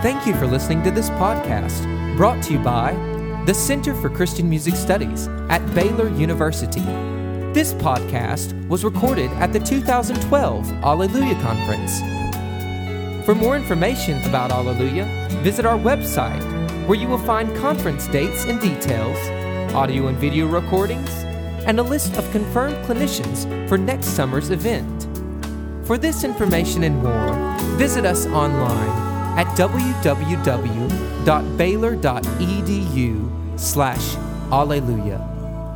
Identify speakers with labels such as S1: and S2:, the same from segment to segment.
S1: Thank you for listening to this podcast, brought to you by the Center for Christian Music Studies at Baylor University. This podcast was recorded at the 2012 Alleluia Conference. For more information about Alleluia, visit our website, where you will find conference dates and details, audio and video recordings, and a list of confirmed clinicians for next summer's event. For this information and more, visit us online at www.baylor.edu/alleluia.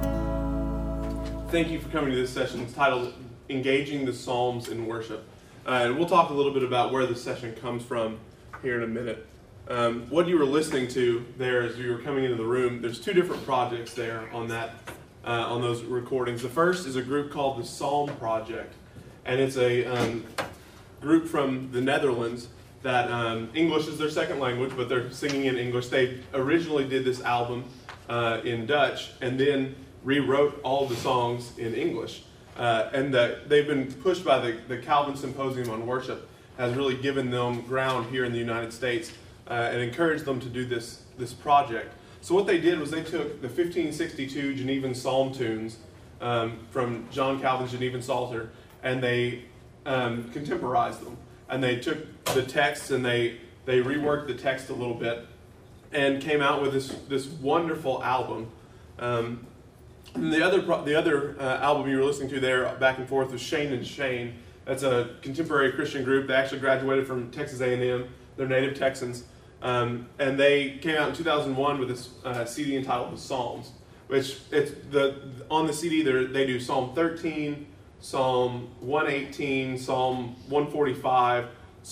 S2: Thank you for coming to this session. It's titled Engaging the Psalms in Worship. And we'll talk a little bit about where this session comes from here in a minute. What you were listening to there as you were coming into the room, there's two different projects there on those recordings. The first is a group called the Psalm Project, and it's a group from the Netherlands that English is their second language, but they're singing in English. They originally did this album in Dutch and then rewrote all of the songs in English. They've been pushed by the Calvin Symposium on Worship, has really given them ground here in the United States and encouraged them to do this project. So what they did was they took the 1562 Genevan Psalm tunes from John Calvin's Genevan Psalter, and they contemporized them. And they took the text and they reworked the text a little bit and came out with this wonderful album. And the other album you were listening to there, back and forth, was Shane and Shane. That's a contemporary Christian group. They actually graduated from Texas A&M. They're native Texans. And they came out in 2001 with this CD entitled The Psalms, which on the CD they do Psalm 13, Psalm 118, Psalm 145,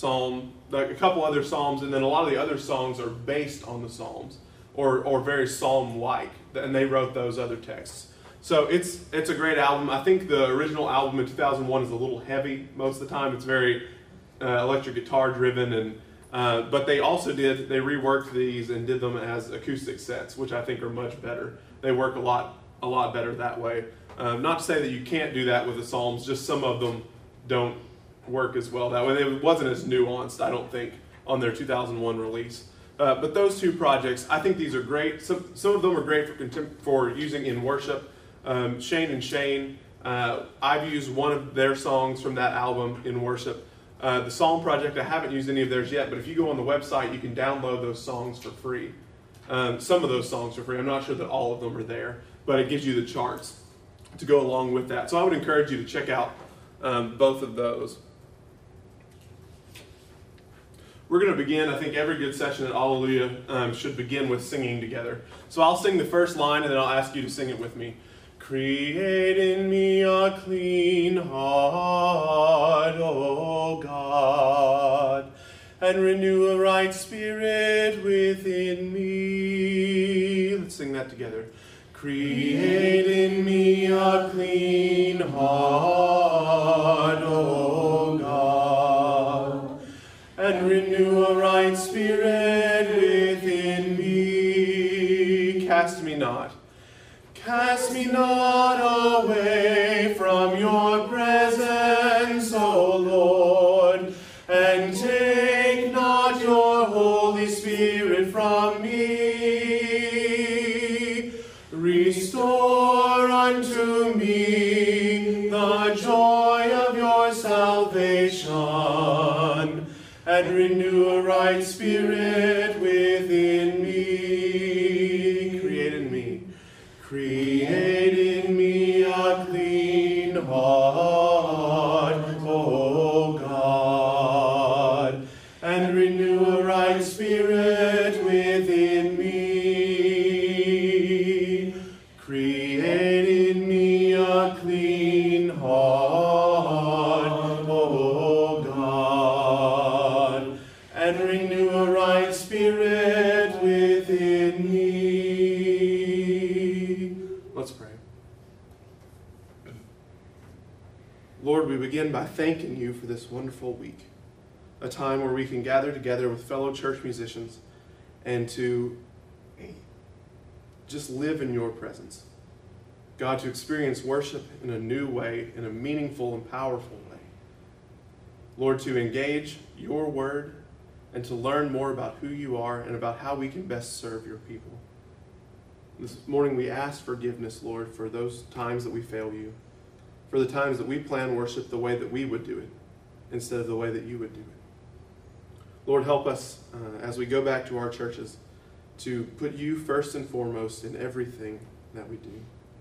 S2: a couple other Psalms, and then a lot of the other songs are based on the Psalms or very Psalm-like, and they wrote those other texts. So it's a great album. I think the original album in 2001 is a little heavy most of the time. It's very electric guitar driven, but they reworked these and did them as acoustic sets, which I think are much better. They work a lot better that way. Not to say that you can't do that with the Psalms, just some of them don't work as well that way. It wasn't as nuanced, I don't think, on their 2001 release. But those two projects, I think these are great. Some of them are great for using in worship. Shane and Shane, I've used one of their songs from that album in worship. The Psalm Project, I haven't used any of theirs yet, but if you go on the website, you can download those songs for free. Some of those songs are free. I'm not sure that all of them are there, but it gives you the charts to go along with that. So I would encourage you to check out both of those. We're going to begin, I think every good session at Alleluia should begin with singing together. So I'll sing the first line and then I'll ask you to sing it with me. Create in me a clean heart, O God, and renew a right spirit within me. Let's sing that together. Create in me a clean heart, O God, and renew a right spirit within me. Cast me not away from your presence, O Lord, and take not your Holy Spirit from me. Restore unto me the joy of your salvation, and renew a right spirit within me. Create in me a clean heart, O God, and renew a right spirit within me. Create in me a clean heart, O God, and renew a right spirit within me. Let's pray. Lord, we begin by thanking you for this wonderful week, a time where we can gather together with fellow church musicians and to just live in your presence. God, to experience worship in a new way, in a meaningful and powerful way. Lord, to engage your word and to learn more about who you are and about how we can best serve your people. This morning we ask forgiveness, Lord, for those times that we fail you, for the times that we plan worship the way that we would do it instead of the way that you would do it. Lord, help us as we go back to our churches to put you first and foremost in everything that we do.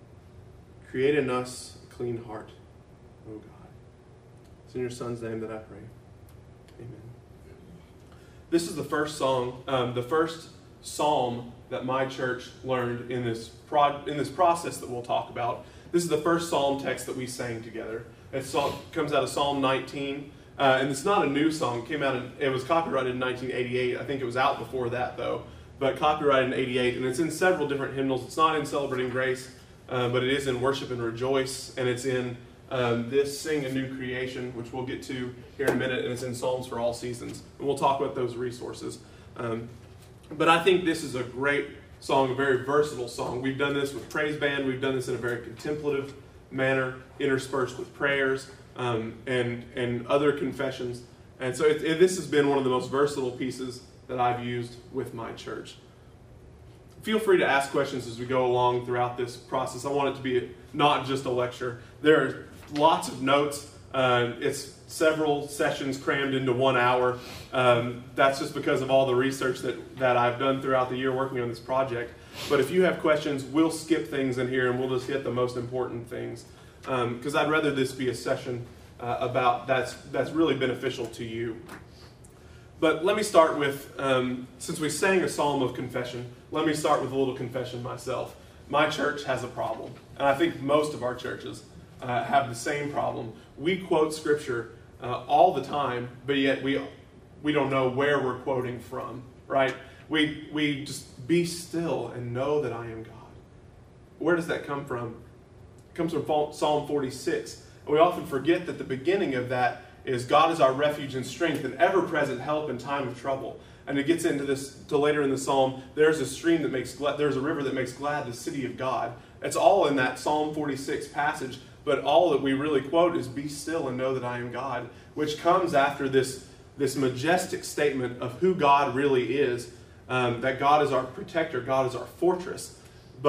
S2: Create in us a clean heart, O God. It's in your Son's name that I pray. Amen. This is the first song, the first psalm that my church learned in this process that we'll talk about. This is the first psalm text that we sang together. It comes out of Psalm 19, and it's not a new song. It was copyrighted in 1988. I think it was out before that, though, but copyrighted in 88, and it's in several different hymnals. It's not in Celebrating Grace, but it is in Worship and Rejoice, and it's in this Sing a New Creation, which we'll get to here in a minute, and it's in Psalms for All Seasons. And we'll talk about those resources. But I think this is a great song, a very versatile song. We've done this with praise band. We've done this in a very contemplative manner, interspersed with prayers and other confessions. And so this has been one of the most versatile pieces that I've used with my church. Feel free to ask questions as we go along throughout this process. I want it to be not just a lecture. There are lots of notes. It's several sessions crammed into 1 hour. That's just because of all the research that I've done throughout the year working on this project. But if you have questions, we'll skip things in here and we'll just hit the most important things. Because I'd rather this be a session about that's really beneficial to you. But let me start with, since we sang a psalm of confession, let me start with a little confession myself. My church has a problem, and I think most of our churches have the same problem. We quote Scripture all the time, but yet we don't know where we're quoting from, right? We just be still and know that I am God. Where does that come from? It comes from Psalm 46. And we often forget that the beginning of that is God is our refuge and strength and ever-present help in time of trouble. And it gets into this to later in the psalm. There's a stream that makes glad. There's a river that makes glad the city of God. It's all in that Psalm 46 passage. But all that we really quote is "Be still and know that I am God," which comes after this majestic statement of who God really is. That God is our protector. God is our fortress.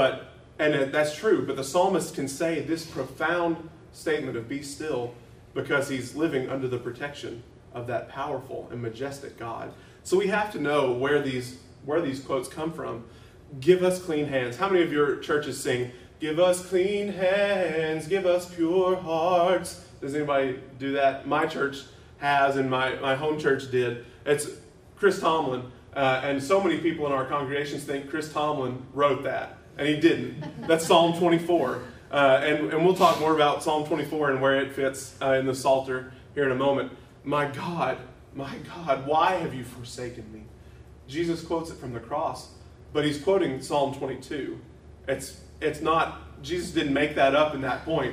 S2: And that's true. But the psalmist can say this profound statement of "Be still," because he's living under the protection of that powerful and majestic God. So we have to know where these quotes come from. Give us clean hands. How many of your churches sing, "Give us clean hands, give us pure hearts"? Does anybody do that? My church has, and my home church did. It's Chris Tomlin, and so many people in our congregations think Chris Tomlin wrote that, and he didn't. That's Psalm 24. And we'll talk more about Psalm 24 and where it fits in the Psalter here in a moment. My God, why have you forsaken me? Jesus quotes it from the cross, but he's quoting Psalm 22. It's not, Jesus didn't make that up in that point.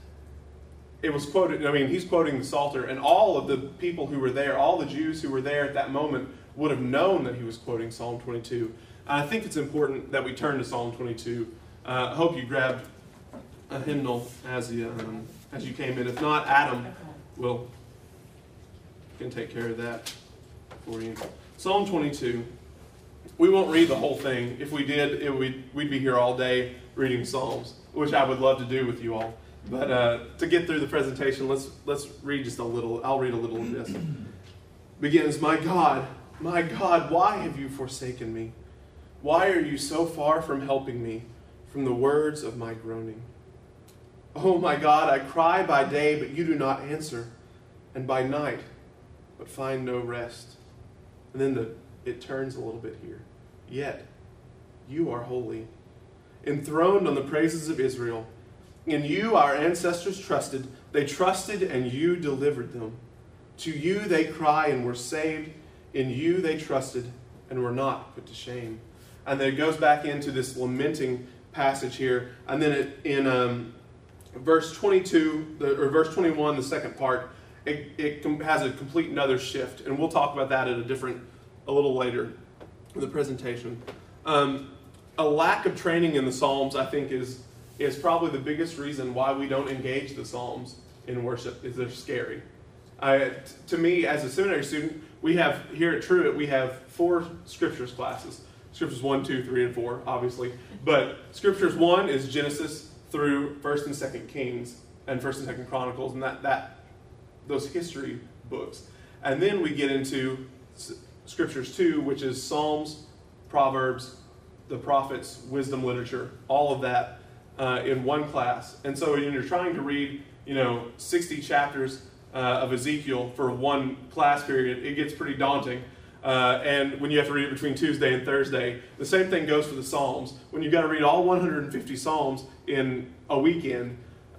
S2: It was quoted, he's quoting the Psalter, and all of the people who were there, all the Jews who were there at that moment would have known that he was quoting Psalm 22. I think it's important that we turn to Psalm 22. I hope you grabbed a hymnal as you came in. If not, Adam can take care of that for you. Psalm 22. We won't read the whole thing. If we did, we'd be here all day reading Psalms, which I would love to do with you all. But to get through the presentation, let's read just a little. I'll read a little of this. Begins, my God, why have you forsaken me? Why are you so far from helping me, from the words of my groaning? Oh my God, I cry by day, but you do not answer, and by night, but find no rest. And then it turns a little bit here. Yet, you are holy, enthroned on the praises of Israel. In you our ancestors trusted. They trusted, and you delivered them. To you they cry and were saved. In you they trusted and were not put to shame. And then it goes back into this lamenting passage here. And then in verse 22, or verse 21, the second part, it has a complete another shift. And we'll talk about that a little later in the presentation. A lack of training in the Psalms, I think, is probably the biggest reason why we don't engage the Psalms in worship, is they're scary. To me, as a seminary student, we have here at Truett, we have 4 scriptures classes. Scriptures 1, 2, 3, and 4, obviously. But Scriptures 1 is Genesis through 1st and 2nd Kings and 1st and 2nd Chronicles, and those history books. And then we get into Scriptures 2, which is Psalms, Proverbs, the prophets, wisdom literature, all of that in one class. And so when you're trying to read, 60 chapters of Ezekiel for one class period, it gets pretty daunting. And when you have to read it between Tuesday and Thursday, the same thing goes for the Psalms. When you've got to read all 150 Psalms in a weekend,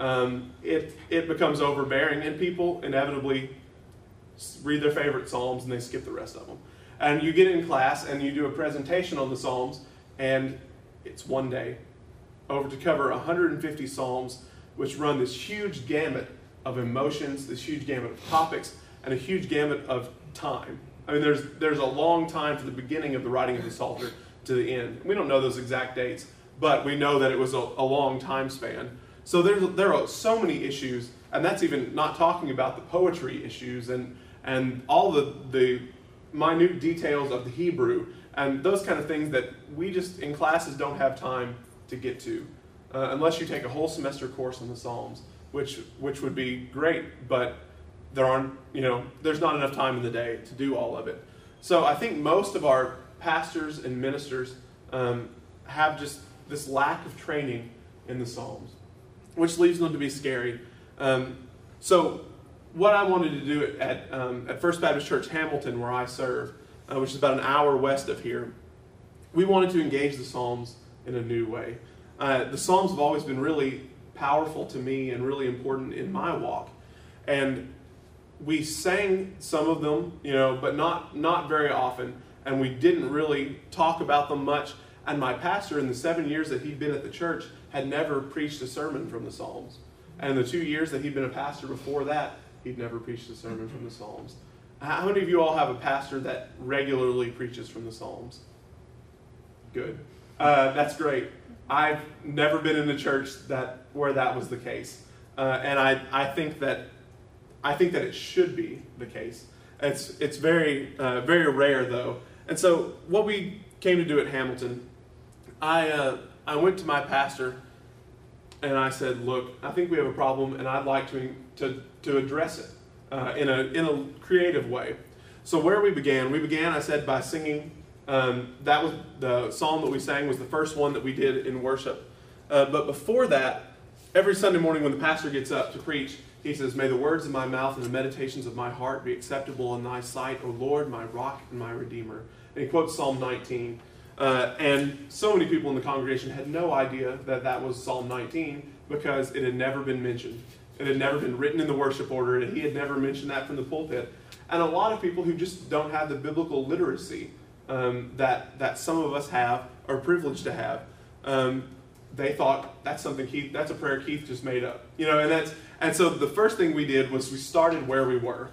S2: it becomes overbearing, and people inevitably read their favorite Psalms and they skip the rest of them. And you get in class and you do a presentation on the Psalms, and it's one day over to cover 150 Psalms, which run this huge gamut of emotions, this huge gamut of topics, and a huge gamut of time. I mean, there's a long time from the beginning of the writing of the Psalter to the end. We don't know those exact dates, but we know that it was a long time span. So there are so many issues, and that's even not talking about the poetry issues and all the minute details of the Hebrew and those kind of things that we just in classes don't have time to get to, unless you take a whole semester course on the Psalms, which would be great, but there's not enough time in the day to do all of it. So I think most of our pastors and ministers have just this lack of training in the Psalms, which leaves them to be scary. So what I wanted to do at First Baptist Church Hamilton, where I serve, which is about an hour west of here, we wanted to engage the Psalms in a new way. The Psalms have always been really powerful to me and really important in my walk. And we sang some of them, but not very often. And we didn't really talk about them much. And my pastor, in the 7 years that he'd been at the church, had never preached a sermon from the Psalms. And the 2 years that he'd been a pastor before that, he'd never preached a sermon from the Psalms. How many of you all have a pastor that regularly preaches from the Psalms? Good. That's great. I've never been in a church where that was the case. And I think that it should be the case. It's very, very rare, though. And so what we came to do at Hamilton, I went to my pastor and I said, look, I think we have a problem, and I'd like to address it in a creative way. So where we began, I said, by singing. That was the psalm that we sang was the first one that we did in worship. But before that, every Sunday morning when the pastor gets up to preach, he says, may the words of my mouth and the meditations of my heart be acceptable in thy sight, O Lord, my rock and my redeemer. And he quotes Psalm 19. And so many people in the congregation had no idea that was Psalm 19 because it had never been mentioned. It had never been written in the worship order, and he had never mentioned that from the pulpit. And a lot of people who just don't have the biblical literacy that some of us have, are privileged to have, they thought that's a prayer Keith just made up, and so the first thing we did was we started where we were.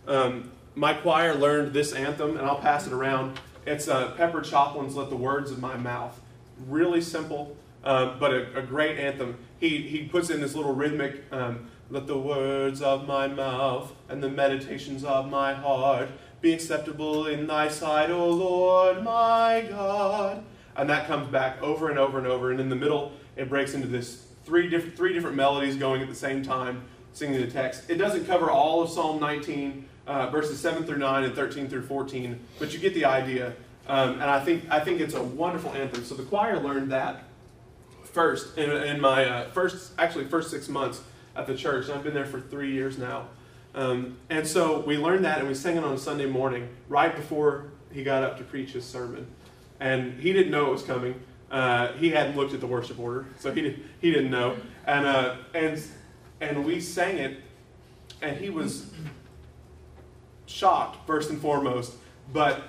S2: My choir learned this anthem, and I'll pass it around. It's Pepper Choplin's "Let the Words of My Mouth." Really simple, but a great anthem. He puts in this little rhythmic, let the words of my mouth and the meditations of my heart be acceptable in thy sight, O Lord my God. And that comes back over and over and over. And in the middle, it breaks into this three different melodies going at the same time, singing the text. It doesn't cover all of Psalm 19, verses 7 through 9 and 13 through 14, but you get the idea. And I think it's a wonderful anthem. So the choir learned that first in my first 6 months at the church. And I've been there for 3 years now. And so we learned that, and we sang it on a Sunday morning right before he got up to preach his sermon. And he didn't know it was coming. He hadn't looked at the worship order, so he didn't know. And we sang it, and he was shocked first and foremost, but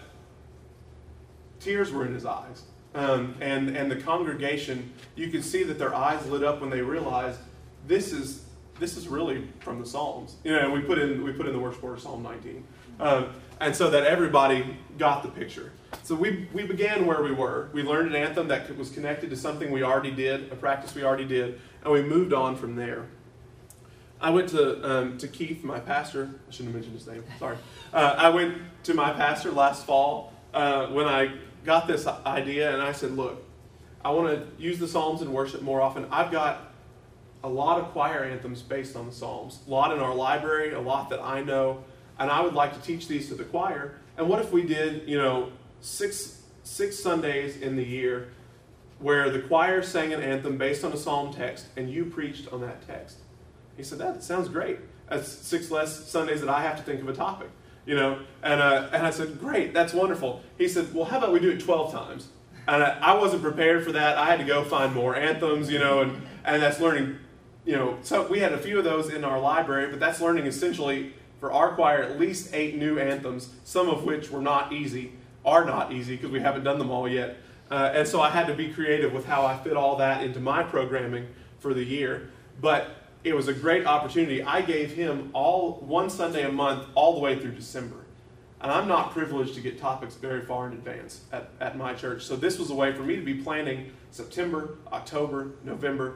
S2: tears were in his eyes. And the congregation, you could see that their eyes lit up when they realized this is really from the Psalms. And we put in the worship order Psalm 19. And so that everybody got the picture. So we began where we were. We learned an anthem that was connected to something we already did, a practice we already did, and we moved on from there. I went to Keith, my pastor. I shouldn't have mentioned his name. Sorry. I went to my pastor last fall when I got this idea, and I said, look, I want to use the Psalms in worship more often. I've got a lot of choir anthems based on the Psalms, a lot in our library, a lot that I know, and I would like to teach these to the choir. And what if we did, six Sundays in the year where the choir sang an anthem based on a psalm text and you preached on that text? He said, that sounds great. That's 6 less Sundays that I have to think of a topic, And I said, great, that's wonderful. He said, well, how about we do it 12 times? And I wasn't prepared for that. I had to go find more anthems, and that's learning, So we had a few of those in our library, but that's learning essentially for our choir at least 8 new anthems, some of which are not easy because we haven't done them all yet. And so I had to be creative with how I fit all that into my programming for the year. But it was a great opportunity. I gave him one Sunday a month all the way through December. And I'm not privileged to get topics very far in advance at my church. So this was a way for me to be planning September, October, November,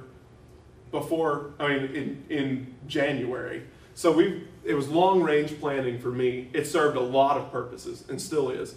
S2: in January. So it was long range planning for me. It served a lot of purposes and still is.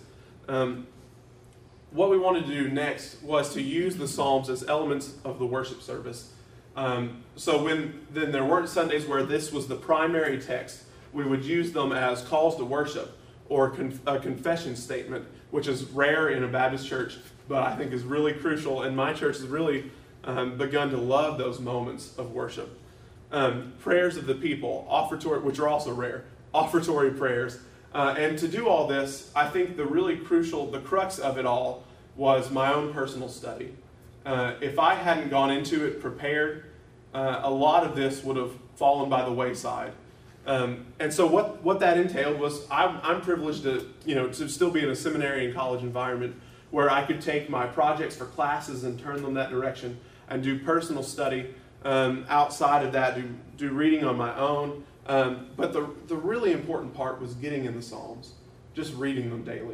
S2: What we wanted to do next was to use the Psalms as elements of the worship service. So then there weren't Sundays where this was the primary text, we would use them as calls to worship or a confession statement, which is rare in a Baptist church, but I think is really crucial. And my church has really begun to love those moments of worship. Prayers of the people, offertory, which are also rare, offertory prayers. And to do all this, I think the crux of it all was my own personal study. If I hadn't gone into it prepared, a lot of this would have fallen by the wayside. And so what that entailed was I'm privileged to still be in a seminary and college environment where I could take my projects for classes and turn them that direction and do personal study. Outside of that, do reading on my own. But the really important part was getting in the Psalms, just reading them daily.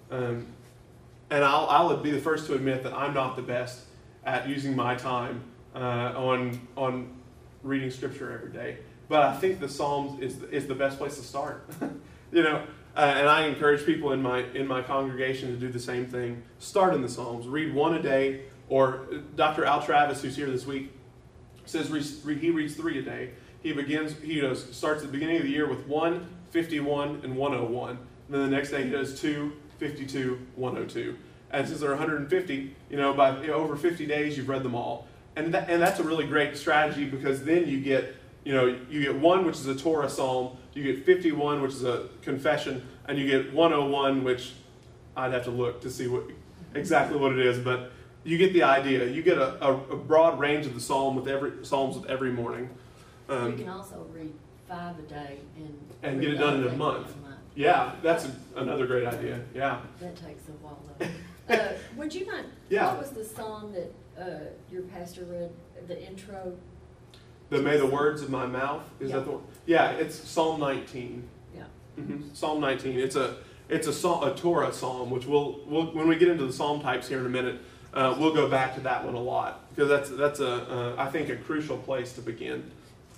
S2: And I'll be the first to admit that I'm not the best at using my time on reading Scripture every day. But I think the Psalms is the best place to start. And I encourage people in my congregation to do the same thing. Start in the Psalms. Read one a day. Or Dr. Al Travis, who's here this week, says he reads 3 a day. He starts at the beginning of the year with 1, 51, and 101. And then the next day he does 2, 52, 102. And since there are 150, by over 50 days you've read them all. And that's a really great strategy because then you get 1, which is a Torah psalm, you get 51, which is a confession, and you get 101, which I'd have to look to see exactly what it is, but you get the idea. You get a broad range of the psalms with every morning.
S3: You can also read 5 a day
S2: and get it done in a month. Yeah, that's another great idea. Yeah.
S3: That takes a while though. Would you mind?
S2: Yeah.
S3: What was the song that your pastor read? The intro.
S2: May the words of my mouth. Is that the one? Yeah, it's Psalm 19. Yeah. Mm-hmm. Psalm 19. It's a Torah psalm, which we'll when we get into the psalm types here in a minute, we'll go back to that one a lot because that's I think a crucial place to begin.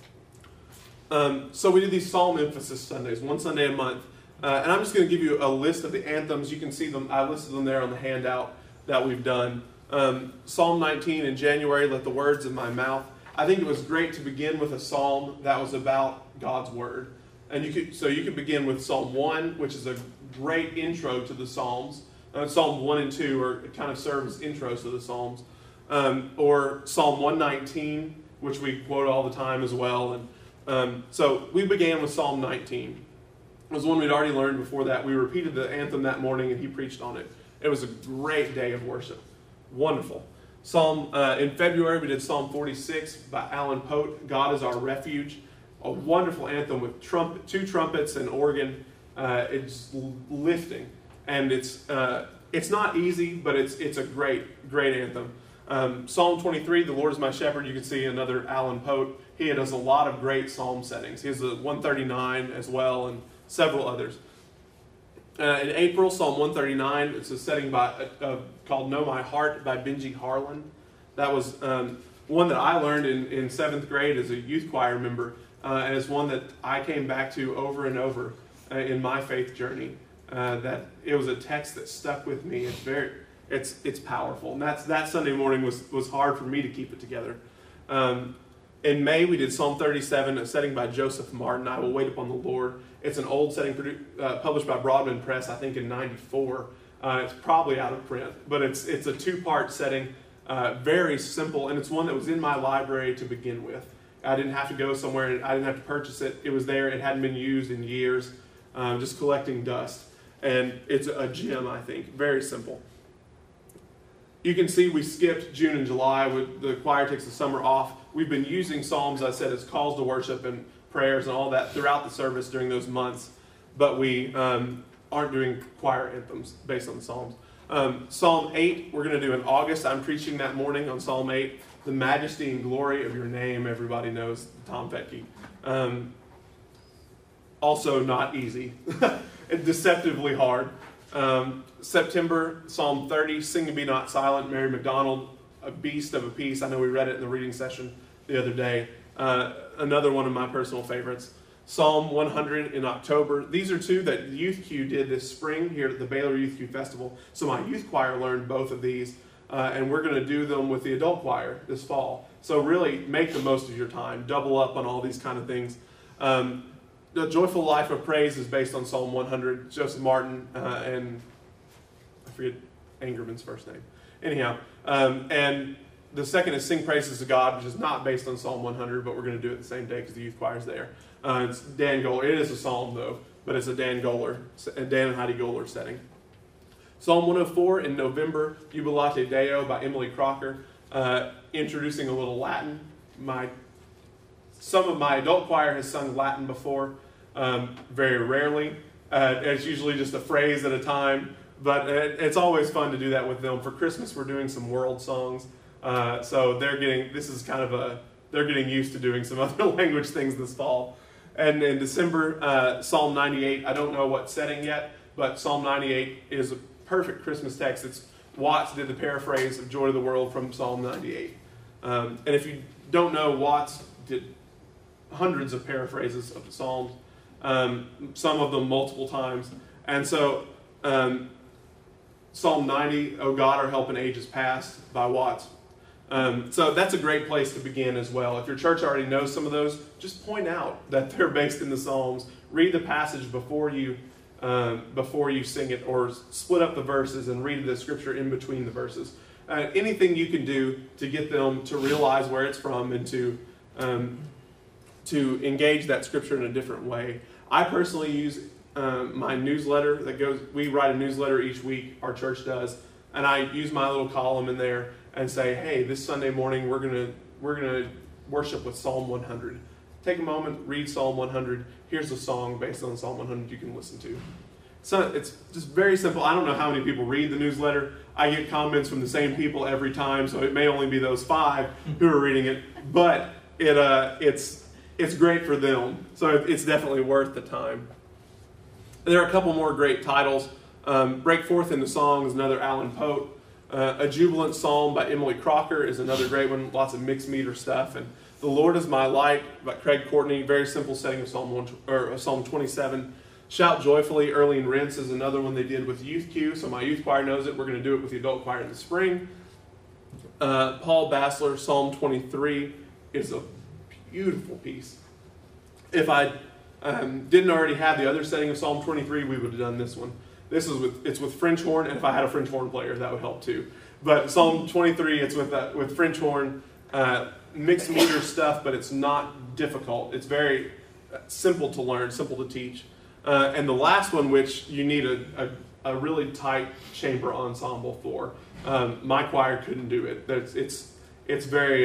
S2: So we do these Psalm emphasis Sundays, one Sunday a month. And I'm just going to give you a list of the anthems. You can see them. I listed them there on the handout that we've done. Psalm 19 in January, let the words of my mouth. I think it was great to begin with a psalm that was about God's word. And you could begin with Psalm 1, which is a great intro to the Psalms. Psalm 1 and 2 kind of serve as intros to the Psalms. Or Psalm 119, which we quote all the time as well. And so we began with Psalm 19. It was one we'd already learned before that. We repeated the anthem that morning and he preached on it. It was a great day of worship. Wonderful. In February we did Psalm 46 by Alan Pote, God is our refuge. A wonderful anthem with 2 trumpets and organ. It's lifting. And it's not easy, but it's a great anthem. Psalm 23, the Lord is my shepherd. You can see another Alan Pote. He does a lot of great psalm settings. He has the 139 as well and several others. In April, Psalm 139, it's a setting called Know My Heart by Benji Harlan. That was one that I learned in 7th grade as a youth choir member. and it's one that I came back to over and over in my faith journey. That it was a text that stuck with me. It's powerful, and that Sunday morning was hard for me to keep it together. In May, we did Psalm 37, a setting by Joseph Martin, I Will Wait Upon the Lord. It's an old setting published by Broadman Press, I think in '94. It's probably out of print, but it's a two-part setting, very simple, and it's one that was in my library to begin with. I didn't have to go somewhere, and I didn't have to purchase it. It was there. It hadn't been used in years, just collecting dust. And it's a gem, I think. Very simple. You can see we skipped June and July. The choir takes the summer off. We've been using Psalms, as I said, as calls to worship and prayers and all that throughout the service during those months. But we aren't doing choir anthems based on the Psalms. Psalm 8, we're going to do in August. I'm preaching that morning on Psalm 8. The majesty and glory of your name, everybody knows, Tom Petke. Also not easy. Deceptively hard. September, Psalm 30, Sing and Be Not Silent, Mary McDonald, a beast of a piece. I know we read it in the reading session the other day. Another one of my personal favorites. Psalm 100 in October. These are two that Youth Q did this spring here at the Baylor Youth Q Festival. So my youth choir learned both of these, and we're going to do them with the adult choir this fall. So really make the most of your time. Double up on all these kind of things. The Joyful Life of Praise is based on Psalm 100, Joseph Martin, and I forget Angerman's first name. Anyhow, and the second is Sing Praises to God, which is not based on Psalm 100, but we're going to do it the same day because the youth choir's there. It's Dan Goller. It is a psalm, though, but it's a Dan and Heidi Goller setting. Psalm 104 in November, Jubilate Deo by Emily Crocker, introducing a little Latin. Some of my adult choir has sung Latin before, very rarely. It's usually just a phrase at a time, but it's always fun to do that with them. For Christmas, we're doing some world songs, so they're getting used to doing some other language things this fall. And in December, Psalm 98, I don't know what setting yet, but Psalm 98 is a perfect Christmas text. Watts did the paraphrase of Joy to the World from Psalm 98. And if you don't know, Watts did hundreds of paraphrases of the Psalms, some of them multiple times. And so Psalm 90, O God, our help in ages past, by Watts. So that's a great place to begin as well. If your church already knows some of those, just point out that they're based in the Psalms. Read the passage before you sing it, or split up the verses and read the scripture in between the verses. Anything you can do to get them to realize where it's from and to engage that scripture in a different way. I personally use my newsletter we write a newsletter each week, our church does, and I use my little column in there and say, hey, this Sunday morning we're gonna worship with Psalm 100. Take a moment, read Psalm 100. Here's a song based on Psalm 100 you can listen to. So it's just very simple. I don't know how many people read the newsletter. I get comments from the same people every time, so it may only be those 5 who are reading it, but it's great for them. So it's definitely worth the time. There are a couple more great titles. Break Forth into Song is another Alan Pote. A Jubilant Psalm by Emily Crocker is another great one. Lots of mixed meter stuff. And The Lord is My Light by Craig Courtney. Very simple setting of Psalm 27. Shout Joyfully, Early Rents is another one they did with Youth Q. So my youth choir knows it. We're going to do it with the adult choir in the spring. Paul Bassler, Psalm 23 is a beautiful piece. If I didn't already have the other setting of Psalm 23, we would have done this one. It's with French horn, and if I had a French horn player, that would help too. But Psalm 23, it's with French horn, mixed meter stuff, but it's not difficult. It's very simple to learn, simple to teach. And the last one, which you need a really tight chamber ensemble for. My choir couldn't do it. It's very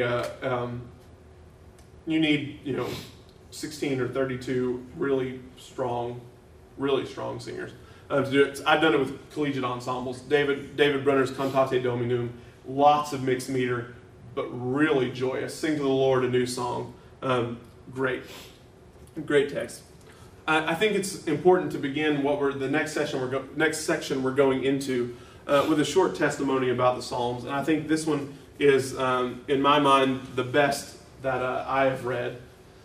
S2: you need 16 or 32 really strong singers to do it. I've done it with collegiate ensembles. David Brunner's Cantate Dominum, lots of mixed meter, but really joyous. Sing to the Lord a new song. Great text. I think it's important to begin the next section we're going into with a short testimony about the Psalms, and I think this one is, in my mind, the best that I have read.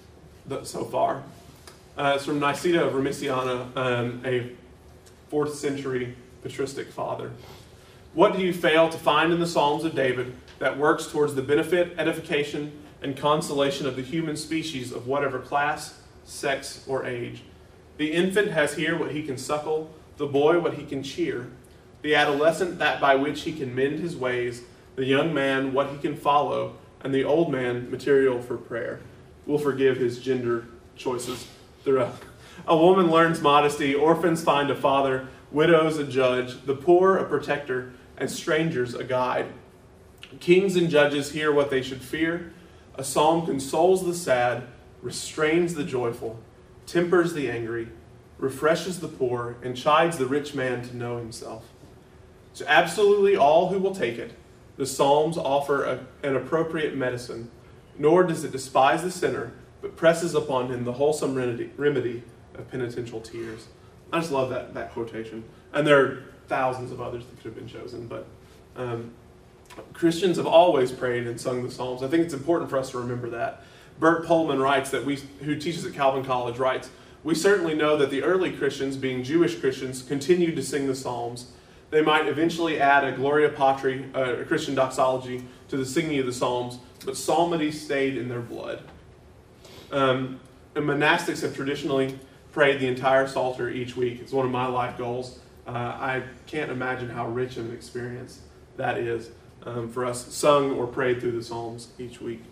S2: so far. It's from Niceta of Remisiana, a 4th century patristic father. What do you fail to find in the Psalms of David that works towards the benefit, edification, and consolation of the human species of whatever class, sex, or age? The infant has here what he can suckle, the boy what he can cheer, the adolescent that by which he can mend his ways, the young man what he can follow, and the old man material for prayer. We'll forgive his gender choices throughout. A woman learns modesty, orphans find a father, widows a judge, the poor a protector, and strangers a guide. Kings and judges hear what they should fear. A psalm consoles the sad, restrains the joyful, tempers the angry, refreshes the poor, and chides the rich man to know himself. To absolutely all who will take it, the Psalms offer an appropriate medicine, nor does it despise the sinner, but presses upon him the wholesome remedy of penitential tears. I just love that quotation. And there are thousands of others that could have been chosen, but Christians have always prayed and sung the Psalms. I think it's important for us to remember that. Bert Pullman writes who teaches at Calvin College, writes, "We certainly know that the early Christians, being Jewish Christians, continued to sing the Psalms. They might eventually add a Gloria Patri, a Christian doxology, to the singing of the Psalms, but psalmody stayed in their blood." And monastics have traditionally prayed the entire Psalter each week. It's one of my life goals. I can't imagine how rich of an experience that is for us, sung or prayed through the Psalms each week.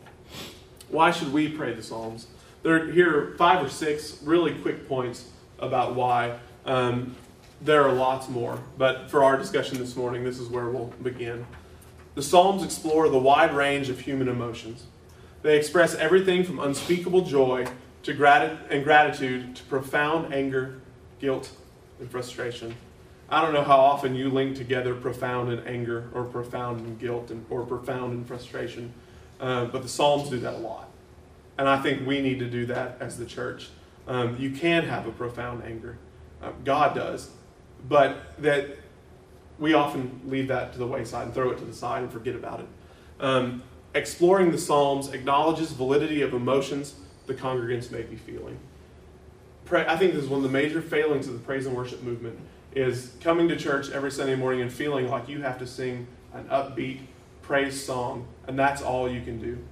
S2: Why should we pray the Psalms? Here are 5 or 6 really quick points about why. There are lots more, but for our discussion this morning, this is where we'll begin. The Psalms explore the wide range of human emotions. They express everything from unspeakable joy to gratitude to profound anger, guilt, and frustration. I don't know how often you link together profound and anger, or profound and guilt, or profound and frustration, but the Psalms do that a lot. And I think we need to do that as the church. You can have a profound anger. God does. But that we often leave that to the wayside and throw it to the side and forget about it. Exploring the Psalms acknowledges validity of emotions the congregants may be feeling. I think this is one of the major failings of the praise and worship movement, is coming to church every Sunday morning and feeling like you have to sing an upbeat praise song, and that's all you can do.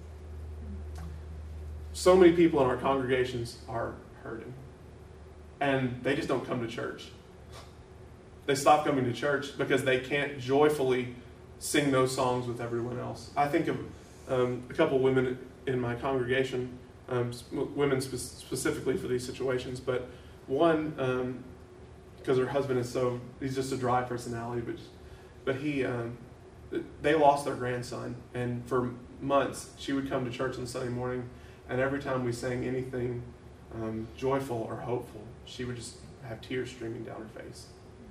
S2: So many people in our congregations are hurting, and they just don't come to church. They stop coming to church because they can't joyfully sing those songs with everyone else. I think of a couple women in my congregation, women specifically for these situations, but one, because her husband is he's just a dry personality, but they lost their grandson, and for months she would come to church on Sunday morning, and every time we sang anything joyful or hopeful, she would just have tears streaming down her face.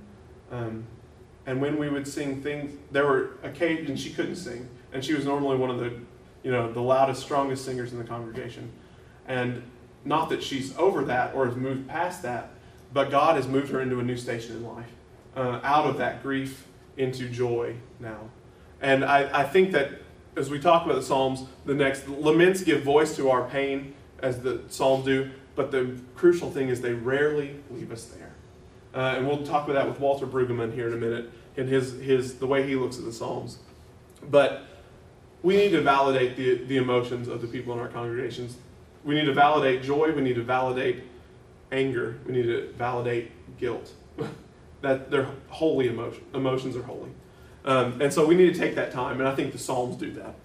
S2: And when we would sing things, there were occasions she couldn't sing, and she was normally one of the loudest, strongest singers in the congregation. And not that she's over that or has moved past that, but God has moved her into a new station in life, out of that grief into joy now. And I think that as we talk about the Psalms, laments give voice to our pain, as the Psalms do, but the crucial thing is they rarely leave us there. And we'll talk about that with Walter Brueggemann here in a minute, and the way he looks at the Psalms. But we need to validate the emotions of the people in our congregations. We need to validate joy. We need to validate anger. We need to validate guilt. That they're holy emotions. Emotions are holy. And so we need to take that time, and I think the Psalms do that.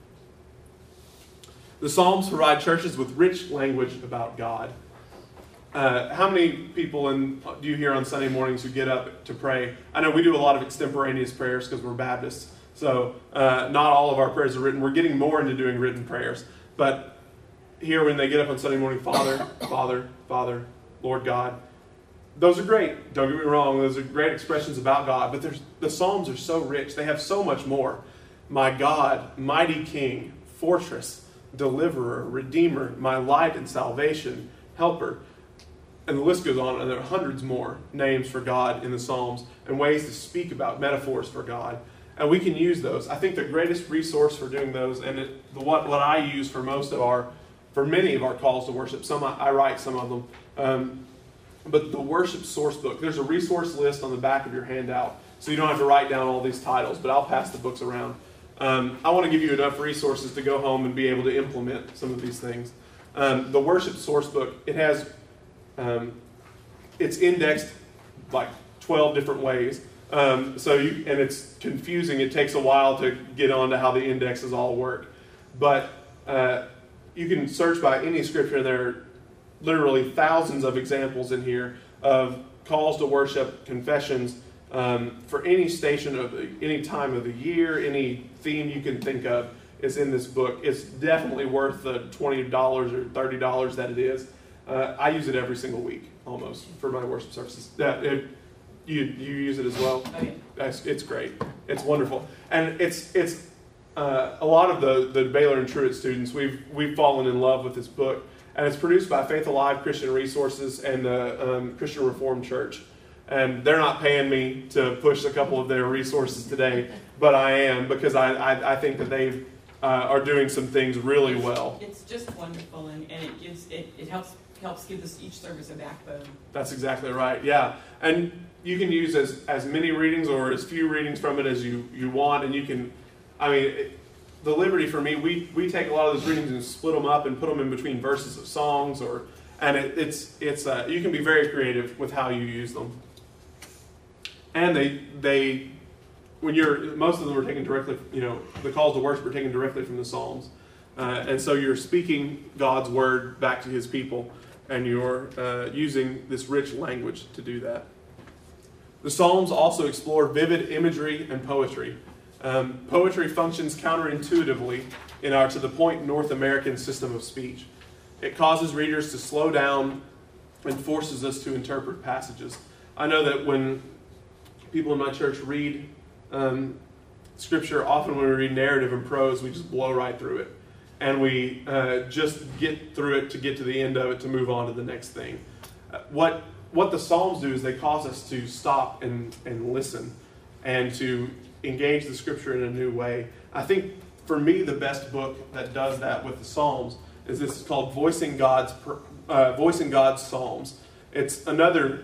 S2: The Psalms provide churches with rich language about God. How many people do you hear on Sunday mornings who get up to pray? I know we do a lot of extemporaneous prayers because we're Baptists, so not all of our prayers are written. We're getting more into doing written prayers. But here when they get up on Sunday morning, Father, Father, Father, Lord God, those are great. Don't get me wrong. Those are great expressions about God. But the Psalms are so rich. They have so much more. My God, mighty King, fortress, deliverer, redeemer, my light and salvation, helper. And the list goes on, and there are hundreds more names for God in the Psalms and ways to speak about metaphors for God. And we can use those. I think the greatest resource for doing those, and what I use for most of our for many of our calls to worship. Some I write some of them. But the worship source book, there's a resource list on the back of your handout, so you don't have to write down all these titles, but I'll pass the books around. I want to give you enough resources to go home and be able to implement some of these things. The worship source book, it has, it's indexed like 12 different ways. And it's confusing. It takes a while to get on to how the indexes all work. But you can search by any scripture, and there are literally thousands of examples in here of calls to worship, confessions, for any station of any time of the year, any theme you can think of is in this book. It's definitely worth the $20 or $30 that it is. I use it every single week, almost, for my worship services. You use it as well?
S4: Oh, yeah.
S2: It's great. It's wonderful. And it's a lot of the Baylor and Truett students, we've fallen in love with this book. And it's produced by Faith Alive Christian Resources and the Christian Reformed Church. And they're not paying me to push a couple of their resources today, but I am, because I think that they are doing some things really well.
S4: It's just wonderful, and it helps give each service a backbone.
S2: That's exactly right, yeah. And you can use as many readings or as few readings from it as you want, and you can, the liberty for me, we take a lot of those readings and split them up and put them in between verses of songs, and it's you can be very creative with how you use them. And they most of them are taken directly, the calls to worship are taken directly from the Psalms, and so you're speaking God's word back to His people, and you're using this rich language to do that. The Psalms also explore vivid imagery and poetry. Poetry functions counterintuitively in our to-the-point North American system of speech. It causes readers to slow down and forces us to interpret passages. I know that when people in my church read Scripture, often when we read narrative and prose, we just blow right through it. And we just get through it to get to the end of it to move on to the next thing. What the Psalms do is they cause us to stop and listen and to engage the Scripture in a new way. I think, for me, the best book that does that with the Psalms is this called Voicing God's Psalms. It's another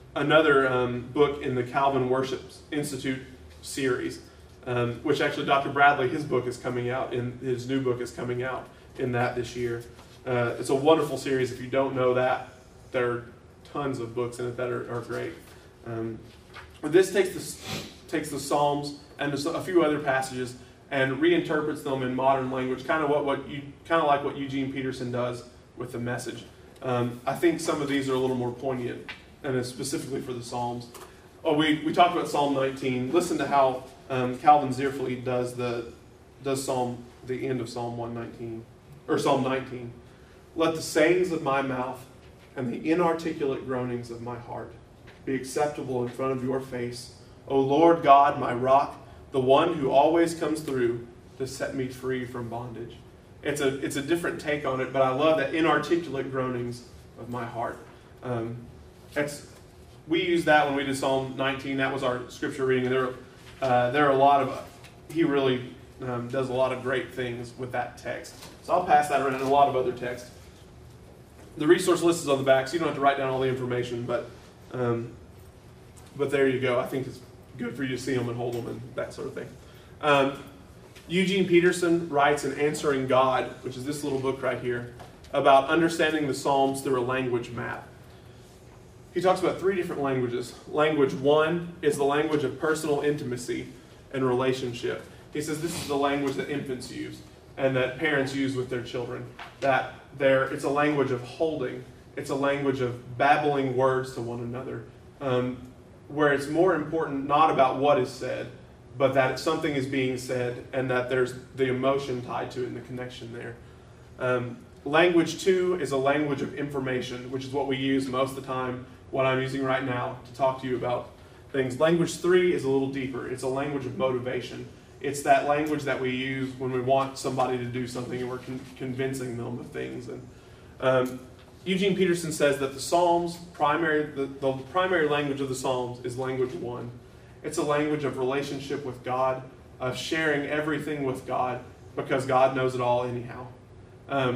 S2: book in the Calvin Worship Institute series, which actually Dr. Bradley, his new book is coming out in that this year. It's a wonderful series. If you don't know that, there are tons of books in it that are great. But this takes the Psalms and a few other passages and reinterprets them in modern language, kind of like what Eugene Peterson does with the Message. I think some of these are a little more poignant, and it's specifically for the Psalms. We talked about Psalm 19. Listen to how Calvin Zierfleet does the end of Psalm 119 or Psalm 19. Let the sayings of my mouth and the inarticulate groanings of my heart be acceptable in front of your face, O Lord God, my rock, the one who always comes through to set me free from bondage. It's a different take on it, but I love that inarticulate groanings of my heart. We used that when we did Psalm 19. That was our scripture reading, and there are a lot of. He really does a lot of great things with that text. So I'll pass that around, and a lot of other text. The resource list is on the back, so you don't have to write down all the information, but there you go. I think it's good for you to see them and hold them and that sort of thing. Eugene Peterson writes in Answering God, which is this little book right here, about understanding the Psalms through a language map. He talks about 3 different languages. Language 1 is the language of personal intimacy and relationship. He says this is the language that infants use and that parents use with their children. It's a language of holding. It's a language of babbling words to one another, where it's more important not about what is said, but that something is being said and that there's the emotion tied to it and the connection there. Language 2 is a language of information, which is what we use most of the time, what I'm using right now to talk to you about things. Language 3 is a little deeper. It's a language of motivation. It's that language that we use when we want somebody to do something and we're convincing them of things. And Eugene Peterson says that the Psalms, the primary language of the Psalms is language 1. It's a language of relationship with God, of sharing everything with God, because God knows it all anyhow.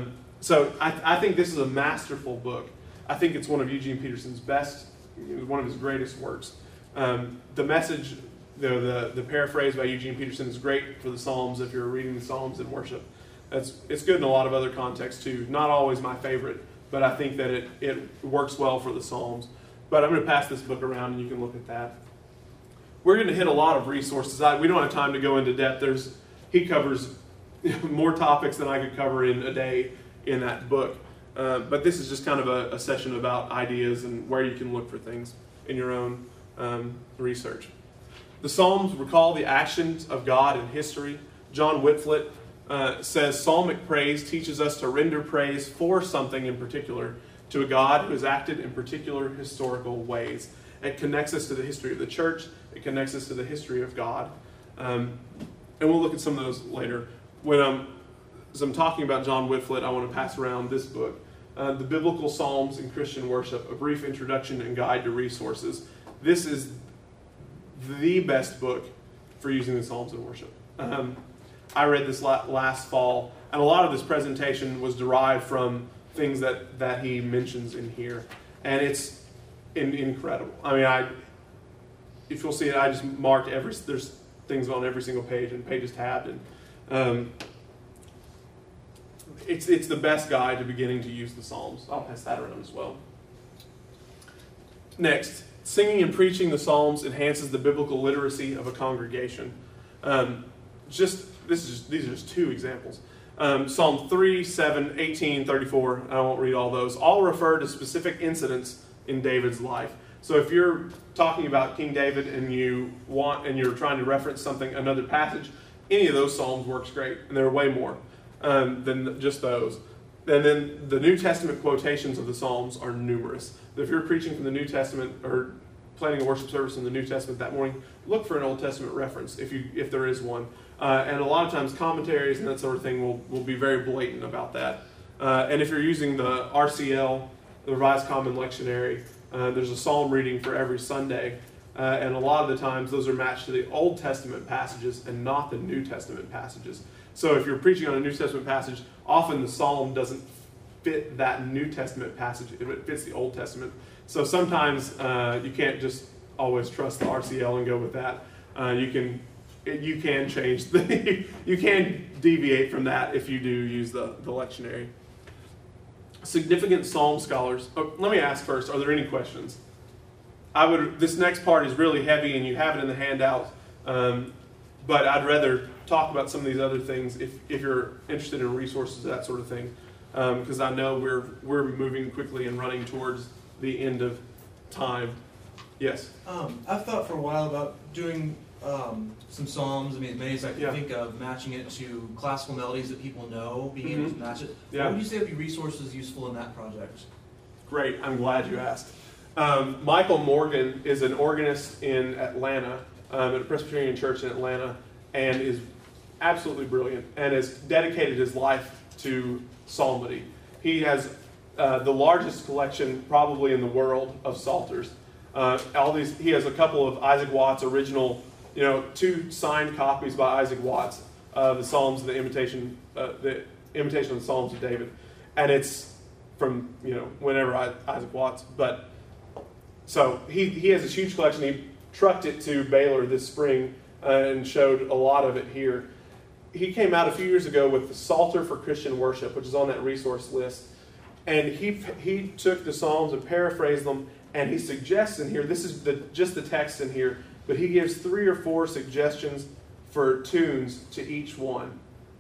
S2: So I think this is a masterful book. I think it's one of Eugene Peterson's best, one of his greatest works. The message, the paraphrase by Eugene Peterson is great for the Psalms if you're reading the Psalms in worship. It's good in a lot of other contexts too. Not always my favorite, but I think that it works well for the Psalms. But I'm going to pass this book around and you can look at that. We're going to hit a lot of resources. We don't have time to go into depth. He covers more topics than I could cover in a day in that book. But this is just kind of a session about ideas and where you can look for things in your own research. The Psalms recall the actions of God in history. John Whitfield says, Psalmic praise teaches us to render praise for something in particular to a God who has acted in particular historical ways. It connects us to the history of the church. It connects us to the history of God. And we'll look at some of those later. As I'm talking about John Whitfield, I want to pass around this book, The Biblical Psalms in Christian Worship, a brief introduction and guide to resources. This is the best book for using the Psalms in worship. I read this last fall, and a lot of this presentation was derived from things that he mentions in here. And it's incredible. I mean, if you'll see it, I just marked there's things on every single page and pages tabbed. And it's the best guide to beginning to use the Psalms. I'll pass that around as well. Next, singing and preaching the Psalms enhances the biblical literacy of a congregation. These are just two examples. Psalm 3, 7, 18, 34, I won't read all those, all refer to specific incidents in David's life. So if you're talking about King David and you're trying to reference another passage, any of those Psalms works great, and there are way more than just those. And then the New Testament quotations of the Psalms are numerous. If you're preaching from the New Testament or planning a worship service in the New Testament that morning, look for an Old Testament reference if there is one. And a lot of times commentaries and that sort of thing will be very blatant about that. And if you're using the RCL, the Revised Common Lectionary, there's a psalm reading for every Sunday. And a lot of the times those are matched to the Old Testament passages and not the New Testament passages. So if you're preaching on a New Testament passage, often the psalm doesn't fit that New Testament passage. It fits the Old Testament. So sometimes you can't just always trust the RCL and go with that. You can change you can deviate from that if you do use the lectionary. Significant psalm scholars. Let me ask first, are there any questions? This next part is really heavy and you have it in the handout, but I'd rather talk about some of these other things if you're interested in resources, that sort of thing, because I know we're moving quickly and running towards the end of time. Yes?
S5: I've thought for a while about doing some psalms, as many as I can think of, matching it to classical melodies that people know, being able to match it.
S2: Yeah.
S5: What would you say would be resources useful in that project?
S2: Great, I'm glad you asked. Michael Morgan is an organist in Atlanta, at a Presbyterian church in Atlanta, and is absolutely brilliant, and has dedicated his life to psalmody. He has the largest collection probably in the world of psalters. He has a couple of Isaac Watts original, 2 signed copies by Isaac Watts, the Psalms, the imitation of the Psalms of David, and it's from whenever Isaac Watts. But so he has this huge collection. He trucked it to Baylor this spring and showed a lot of it here. He came out a few years ago with the Psalter for Christian Worship, which is on that resource list, and he took the Psalms and paraphrased them. And he suggests in here, this is just the text in here, but he gives 3 or 4 suggestions for tunes to each one.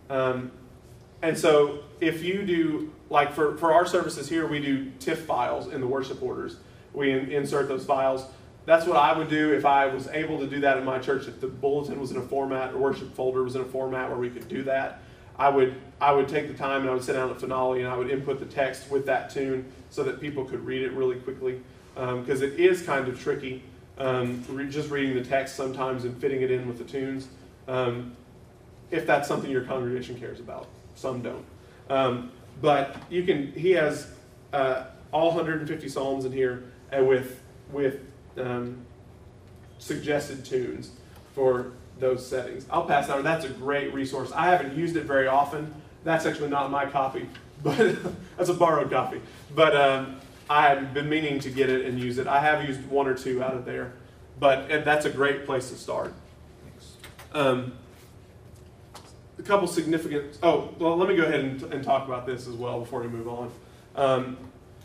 S2: And so if you do, like for our services here, we do TIFF files in the worship orders. We insert those files. That's what I would do if I was able to do that in my church. If the bulletin was in a format, or worship folder was in a format where we could do that, I would take the time and I would sit down at Finale and I would input the text with that tune so that people could read it really quickly. Because it is kind of tricky, just reading the text sometimes and fitting it in with the tunes, if that's something your congregation cares about. Some don't. But he has all 150 psalms in here, and with suggested tunes for those settings. I'll pass that on. That's a great resource. I haven't used it very often, That's actually not my copy, but that's a borrowed copy. But I've been meaning to get it and use it. I have used one or two out of there, but that's a great place to start. A couple significant. Oh, well, let me go ahead and talk about this as well before we move on.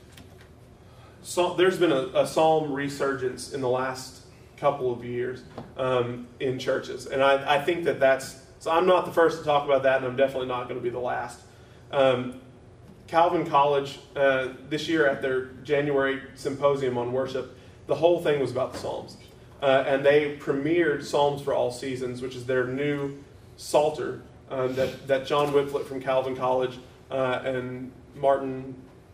S2: So there's been a psalm resurgence in the last couple of years in churches, and I think that's. So I'm not the first to talk about that, and I'm definitely not going to be the last. Calvin College, this year at their January symposium on worship, the whole thing was about the Psalms. And they premiered Psalms for All Seasons, which is their new Psalter that John Whitflet from Calvin College and Martin,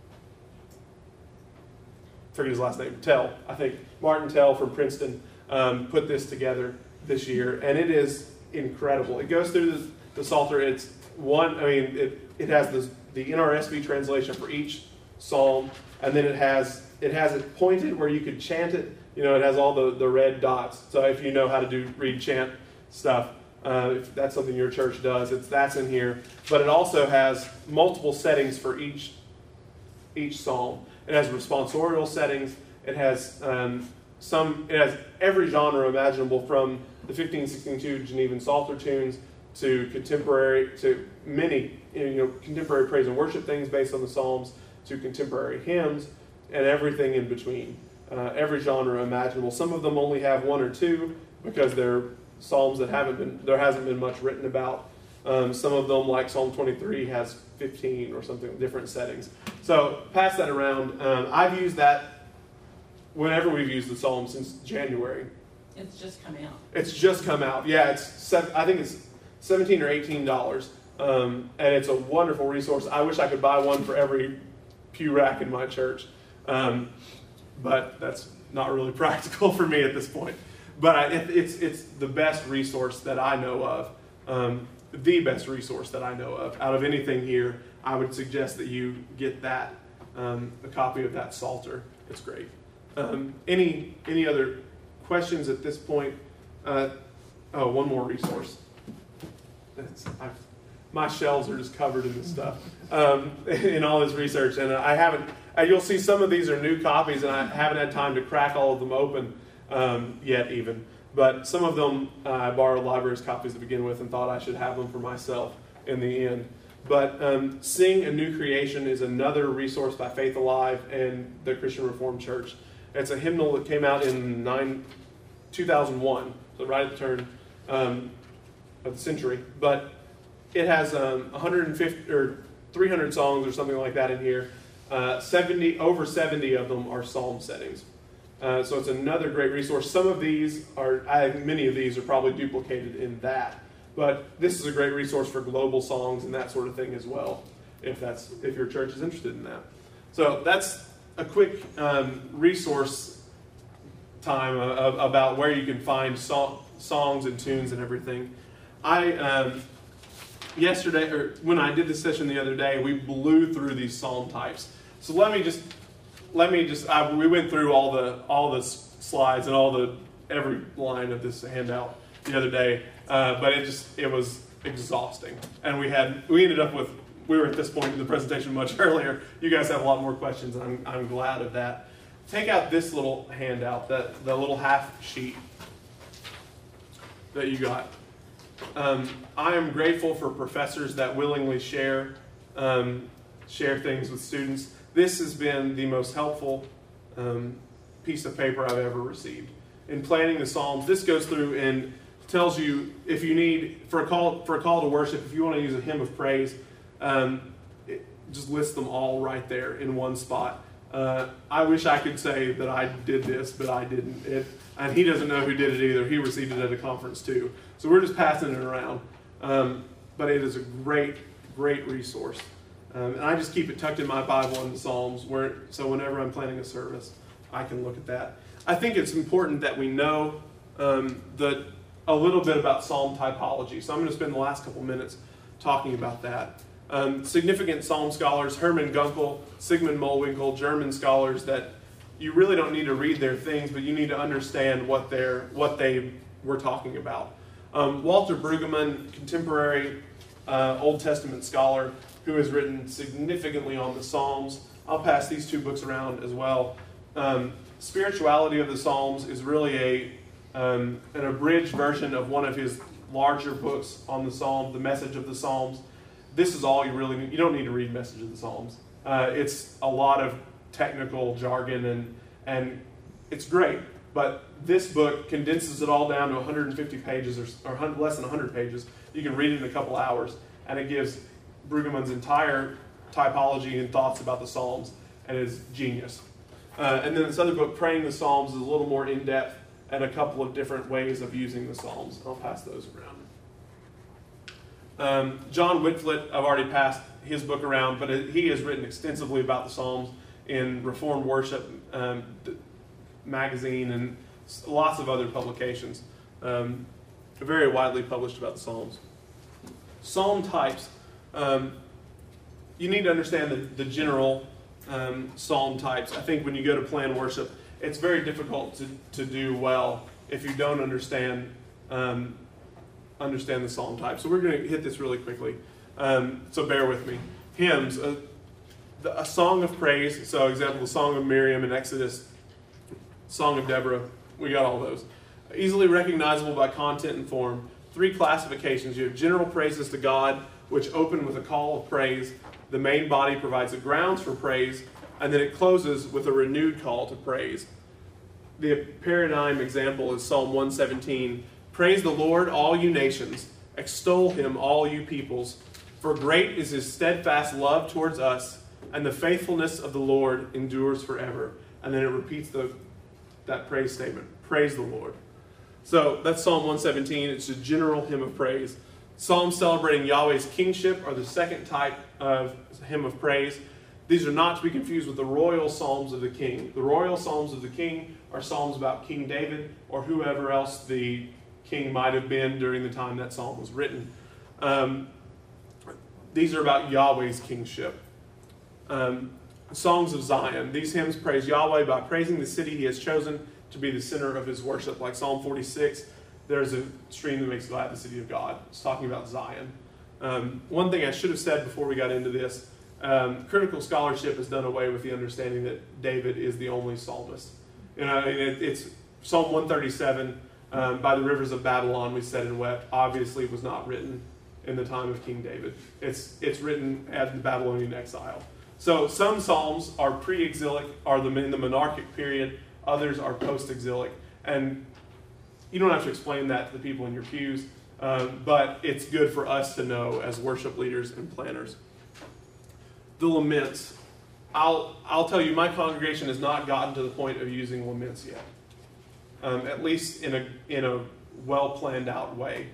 S2: forget his last name, Tell, I think, Martin Tell from Princeton put this together this year. And it is incredible. It goes through the Psalter. It's one, I mean, it has the NRSV translation for each psalm, and then it has it pointed where you could chant it. You know, it has all the red dots. So if you know how to read chant stuff, if that's something your church does, that's in here. But it also has multiple settings for each psalm. It has responsorial settings. It has it has every genre imaginable, from the 1562 Genevan Psalter tunes to many contemporary praise and worship things based on the Psalms, to contemporary hymns, and everything in between. Every genre imaginable. Some of them only have one or two because they're psalms that there hasn't been much written about. Some of them, like Psalm 23, has 15 or something, different settings. So pass that around. I've used that whenever we've used the Psalms since January.
S4: It's just come out.
S2: It's just come out. Yeah, I think it's $17 or $18, and it's a wonderful resource. I wish I could buy one for every pew rack in my church, but that's not really practical for me at this point. But it's the best resource that I know of, the best resource that I know of. Out of anything here, I would suggest that you get that, a copy of that Psalter. It's great. Any other questions at this point? One more resource. My shelves are just covered in this stuff, in all this research, and you'll see some of these are new copies, and I haven't had time to crack all of them open yet even. But some of them I borrowed libraries copies to begin with and thought I should have them for myself in the end. But Sing a New Creation is another resource by Faith Alive and the Christian Reformed Church. It's a hymnal that came out in 2001, so right at the turn of the century. But it has 150 or 300 songs or something like that in here. Over 70 of them are psalm settings. So it's another great resource. Some of these many of these are probably duplicated in that. But this is a great resource for global songs and that sort of thing as well, if your church is interested in that. So that's a quick resource time about where you can find songs and tunes and everything. Yesterday, or when I did this session the other day, we blew through these psalm types. So we went through all the slides and every line of this handout the other day, but it was exhausting, and we were at this point in the presentation much earlier. You guys have a lot more questions, and I'm glad of that. Take out this little handout, the little half sheet that you got. I am grateful for professors that willingly share things with students. This has been the most helpful piece of paper I've ever received. In planning the Psalms, this goes through and tells you if you need, for a call to worship, if you want to use a hymn of praise, it just lists them all right there in one spot. I wish I could say that I did this, but I didn't. And he doesn't know who did it either. He received it at a conference too. So we're just passing it around. But it is a great, great resource. And I just keep it tucked in my Bible in the Psalms, so whenever I'm planning a service, I can look at that. I think it's important that we know a little bit about Psalm typology. So I'm going to spend the last couple minutes talking about that. Significant Psalm scholars, Hermann Gunkel, Sigmund Mollwinkel, German scholars, that you really don't need to read their things, but you need to understand what they were talking about. Walter Brueggemann, contemporary Old Testament scholar who has written significantly on the Psalms. I'll pass these two books around as well. Spirituality of the Psalms is really an abridged version of one of his larger books on the Psalms, The Message of the Psalms. This is all you really need. You don't need to read Message of the Psalms. It's a lot of technical jargon and it's great. But this book condenses it all down to 150 pages or less than 100 pages. You can read it in a couple hours, and it gives Brueggemann's entire typology and thoughts about the Psalms, and is genius. And then this other book, Praying the Psalms, is a little more in-depth and a couple of different ways of using the Psalms. I'll pass those around. John Whitfield, I've already passed his book around, but he has written extensively about the Psalms in Reformed Worship magazine and lots of other publications. Very widely published about the Psalms. Psalm types. You need to understand the general psalm types. I think when you go to plan worship, it's very difficult to do well if you don't understand the psalm types. So we're going to hit this really quickly. So bear with me. Hymns, a song of praise. So example, the Song of Miriam in Exodus, Song of Deborah. We got all those. Easily recognizable by content and form. 3 classifications. You have general praises to God, which open with a call of praise. The main body provides the grounds for praise, and then it closes with a renewed call to praise. The paradigm example is Psalm 117. Praise the Lord, all you nations. Extol him, all you peoples. For great is his steadfast love towards us, and the faithfulness of the Lord endures forever. And then it repeats that praise statement. Praise the Lord. So that's Psalm 117. It's a general hymn of praise. Psalms celebrating Yahweh's kingship are the second type of hymn of praise. These are not to be confused with the royal psalms of the king. The royal psalms of the king are psalms about King David or whoever else the king might have been during the time that psalm was written. These are about Yahweh's kingship. Songs of Zion. These hymns praise Yahweh by praising the city he has chosen to be the center of his worship. Like Psalm 46, there's a stream that makes glad the city of God. It's talking about Zion. One thing I should have said before we got into this, critical scholarship has done away with the understanding that David is the only psalmist. It's Psalm 137, by the rivers of Babylon we sat and wept, obviously was not written in the time of King David. It's written at the Babylonian exile. So some psalms are pre-exilic, are in the monarchic period. Others are post-exilic. And you don't have to explain that to the people in your pews, but it's good for us to know as worship leaders and planners. The laments. I'll tell you, my congregation has not gotten to the point of using laments yet, at least in a well-planned out way.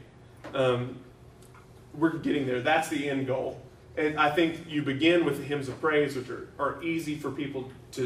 S2: We're getting there. That's the end goal. And I think you begin with the hymns of praise, which are easy for people to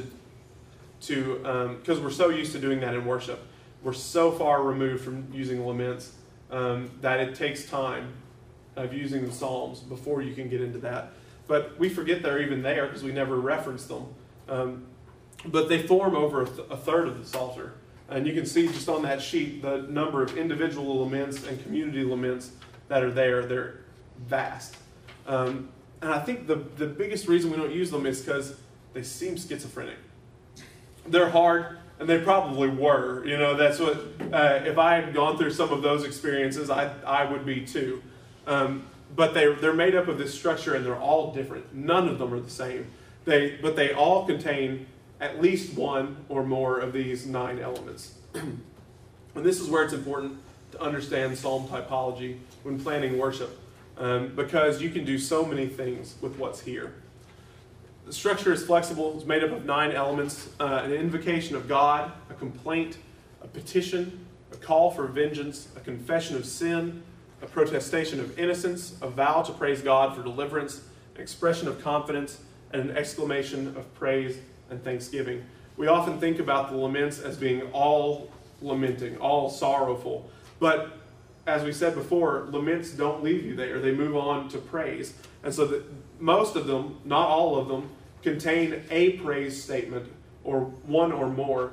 S2: because we're so used to doing that in worship. We're so far removed from using laments that it takes time of using the Psalms before you can get into that. But we forget they're even there because we never reference them. But they form over a third of the Psalter. And you can see just on that sheet the number of individual laments and community laments that are there. They're vast. And I think the biggest reason we don't use them is because they seem schizophrenic. They're hard, and they probably were. That's what, if I had gone through some of those experiences, I would be too. But they're made up of this structure, and they're all different. None of them are the same. But they all contain at least one or more of these 9 elements. And this is where it's important to understand psalm typology when planning worship, because you can do so many things with what's here. The structure is flexible. It's made up of 9 elements: an invocation of God, a complaint, a petition, a call for vengeance, a confession of sin, a protestation of innocence, a vow to praise God for deliverance, an expression of confidence, and an exclamation of praise and thanksgiving. We often think about the laments as being all lamenting, all sorrowful. But as we said before, laments don't leave you there. They move on to praise. And so most of them, not all of them, contain a praise statement or one or more,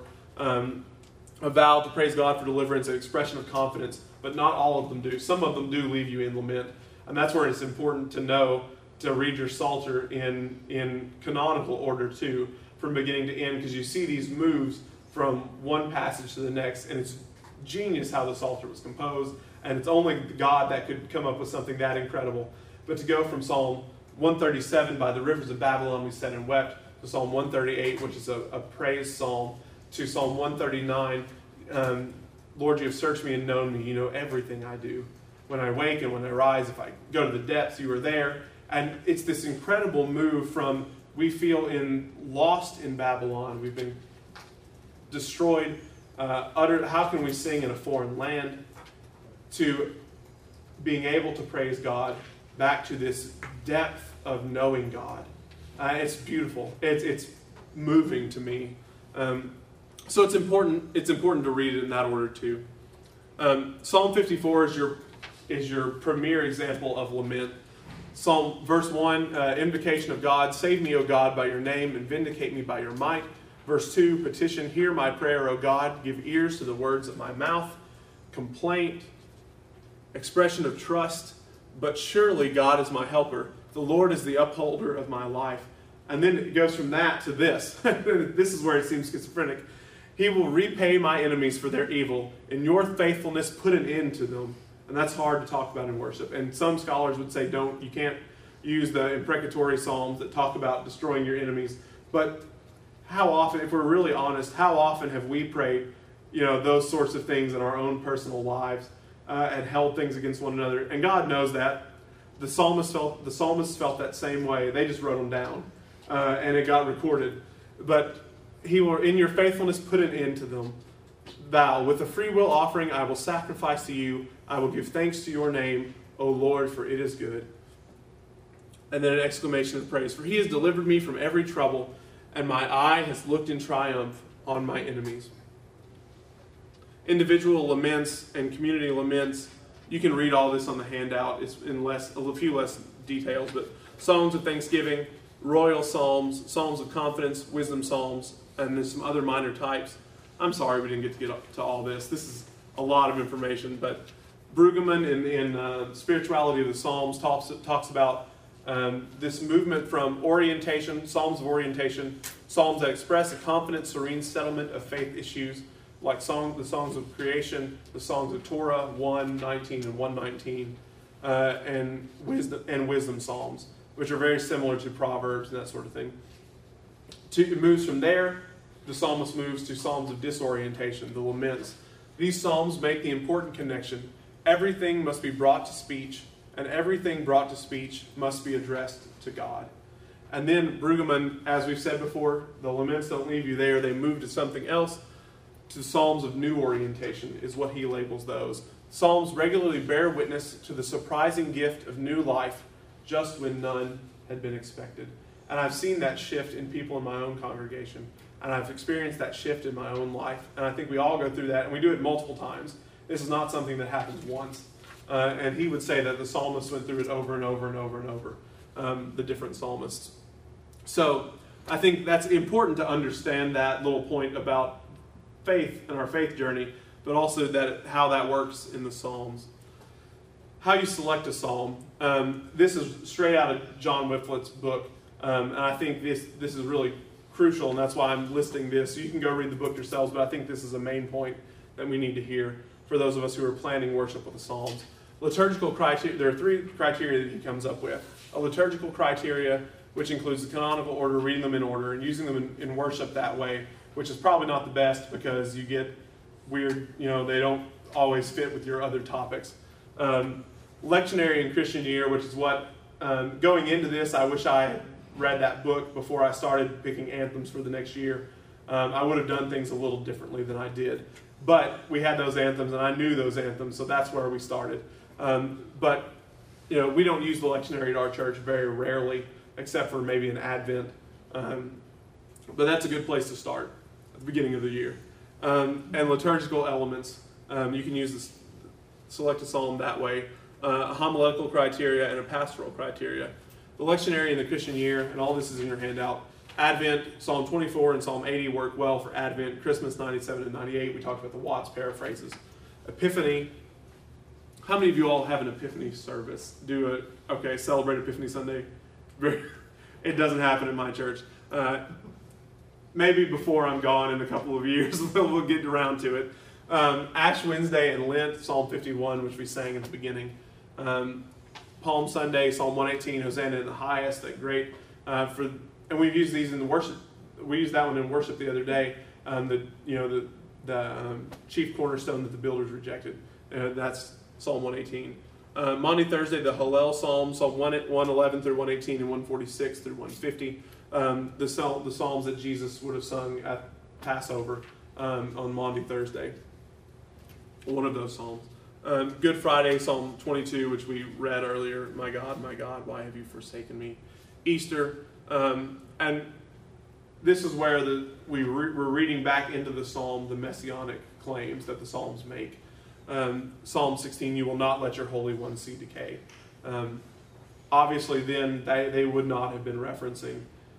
S2: a vow to praise God for deliverance, an expression of confidence, but not all of them do. Some of them do leave you in lament. And that's where it's important to know to read your Psalter in canonical order too, from beginning to end, because you see these moves from one passage to the next, and it's genius how the Psalter was composed, and it's only God that could come up with something that incredible. But to go from Psalm 137, by the rivers of Babylon we sat and wept, to Psalm 138, which is a praise psalm, to Psalm 139, Lord, you have searched me and known me. You know everything I do. When I wake and when I rise, if I go to the depths, you are there. And it's this incredible move from we feel lost in Babylon. We've been destroyed, uttered. How can we sing in a foreign land? To being able to praise God, back to this depth of knowing God. It's beautiful. It's moving to me. So it's important to read it in that order too. Psalm 54 is your premier example of lament. Verse 1, invocation of God. Save me, O God, by your name, and vindicate me by your might. Verse 2, petition, hear my prayer, O God. Give ears to the words of my mouth. Complaint, expression of trust. But surely God is my helper. The Lord is the upholder of my life. And then it goes from that to this. This is where it seems schizophrenic. He will repay my enemies for their evil. In your faithfulness, put an end to them. And that's hard to talk about in worship. And some scholars would say you can't use the imprecatory psalms that talk about destroying your enemies. But how often, if we're really honest, how often have we prayed, those sorts of things in our own personal lives and held things against one another? And God knows that. The psalmist felt that same way. They just wrote them down, and it got recorded. But he will, in your faithfulness, put an end to them. Thou, with a free will offering, I will sacrifice to you. I will give thanks to your name, O Lord, for it is good. And then an exclamation of praise. For he has delivered me from every trouble, and my eye has looked in triumph on my enemies. Individual laments and community laments. You can read all this on the handout. It's in a few less details, but Psalms of Thanksgiving, Royal Psalms, Psalms of Confidence, Wisdom Psalms, and then some other minor types. I'm sorry we didn't get to up to all this. This is a lot of information, but Brueggemann in Spirituality of the Psalms talks about this movement from orientation, Psalms of orientation, Psalms that express a confident, serene settlement of faith issues, like the songs of creation, the songs of Torah, 1:19 and 1:19, and wisdom psalms, which are very similar to Proverbs and that sort of thing. It moves from there. The psalmist moves to psalms of disorientation, the laments. These psalms make the important connection. Everything must be brought to speech, and everything brought to speech must be addressed to God. And then Brueggemann, as we've said before, the laments don't leave you there. They move to something else. To psalms of new orientation is what he labels those. Psalms regularly bear witness to the surprising gift of new life, just when none had been expected. And I've seen that shift in people in my own congregation. And I've experienced that shift in my own life. And I think we all go through that, and we do it multiple times. This is not something that happens once. And he would say that the psalmist went through it over and over and over and over, the different psalmists. So I think that's important to understand that little point about faith and our faith journey, but also how that works in the Psalms. How you select a psalm. This is straight out of John Whitfield's book, and I think this is really crucial, and that's why I'm listing this. So you can go read the book yourselves, but I think this is a main point that we need to hear for those of us who are planning worship with the Psalms. Liturgical criteria. There are 3 criteria that he comes up with. A liturgical criteria, which includes the canonical order, reading them in order, and using them in worship that way, which is probably not the best because you get weird, they don't always fit with your other topics. Lectionary and Christian year, which is what, going into this, I wish I had read that book before I started picking anthems for the next year. I would have done things a little differently than I did. But we had those anthems, and I knew those anthems, so that's where we started. But we don't use the lectionary at our church very rarely, except for maybe an Advent. But that's a good place to start at the beginning of the year. And liturgical elements, you can select a psalm that way. A homiletical criteria and a pastoral criteria. The lectionary and the Christian year, and all this is in your handout. Advent, Psalm 24 and Psalm 80 work well for Advent. Christmas 97 and 98, we talked about the Watts paraphrases. Epiphany, How many of you all have an Epiphany service? Celebrate Epiphany Sunday? It doesn't happen in my church. Maybe before I'm gone in a couple of years, we'll get around to it. Ash Wednesday and Lent, Psalm 51, which we sang at the beginning. Palm Sunday, Psalm 118, Hosanna in the highest, that great. And we've used these in the worship. We used that one in worship the other day. The chief cornerstone that the builders rejected. That's Psalm 118. Maundy Thursday, the Hallel Psalm, Psalm 111 through 118 and 146 through 150. The Psalms that Jesus would have sung at Passover on Maundy Thursday. One of those Psalms. Good Friday, Psalm 22, which we read earlier. My God, why have you forsaken me? Easter. And this is where we're reading back into the Psalm the messianic claims that the Psalms make. Psalm 16, you will not let your Holy One see decay. Obviously, then they would not have been referencing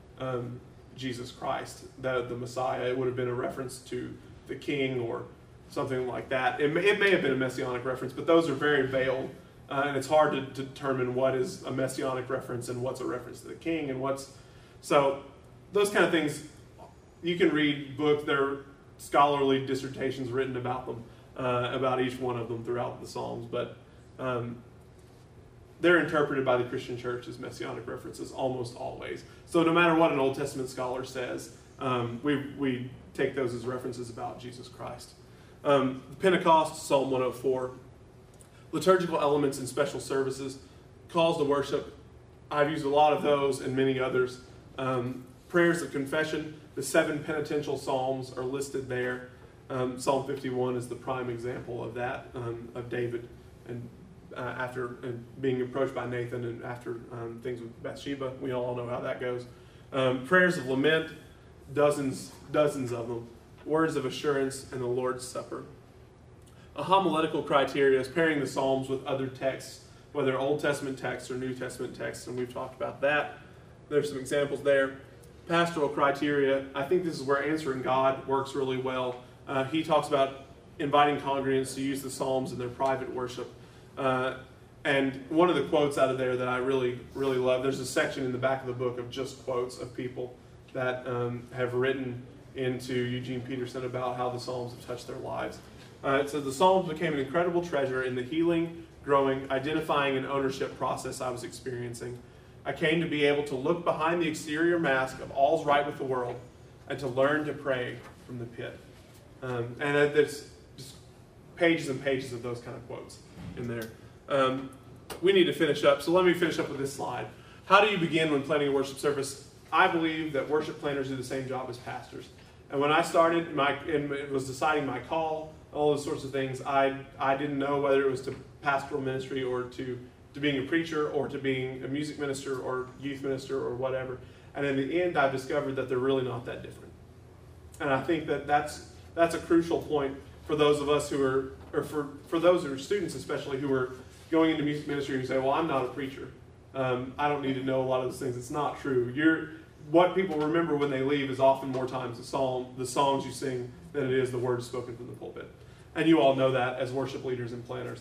S2: Jesus Christ, the Messiah. It would have been a reference to the King or something like that. It may have been a messianic reference, but those are very veiled, and it's hard to determine what is a messianic reference and what's a reference to the King and what's... So those kind of things, you can read books, there are scholarly dissertations written about them, about each one of them throughout the Psalms, but they're interpreted by the Christian church as messianic references almost always. So no matter what an Old Testament scholar says, we take those as references about Jesus Christ. Pentecost, Psalm 104. Liturgical elements in special services. Calls to worship. I've used a lot of those and many others. Prayers of confession. The 7 penitential psalms are listed there. Psalm 51 is the prime example of that, of David and after being approached by Nathan and after things with Bathsheba. We all know how that goes. Prayers of lament, dozens of them. Words of assurance, and the Lord's Supper. A homiletical criteria is pairing the Psalms with other texts, whether Old Testament texts or New Testament texts, and we've talked about that. There's some examples there. Pastoral criteria, I think this is where Answering God works really well. He talks about inviting congregants to use the Psalms in their private worship. And one of the quotes out of there that I really, really love, there's a section in the back of the book of just quotes of people that have written into Eugene Peterson about how the Psalms have touched their lives. It says, the Psalms became an incredible treasure in the healing, growing, identifying, and ownership process I was experiencing. I came to be able to look behind the exterior mask of all's right with the world and to learn to pray from the pit. And there's just pages and pages of those kind of quotes in there. We need to finish up, so let me finish up with this slide. How do you begin when planning a worship service? I believe that worship planners do the same job as pastors. And when I started and was deciding my call, all those sorts of things, I didn't know whether it was to pastoral ministry or to being a preacher or to being a music minister or youth minister or whatever. And in the end, I discovered that they're really not that different. And I think that that's a crucial point for those of us who are, or for those who are students especially, who are going into music ministry who say, well, I'm not a preacher. I don't need to know a lot of those things. It's not true. What people remember when they leave is often more times the songs you sing than it is the words spoken from the pulpit. And you all know that as worship leaders and planners.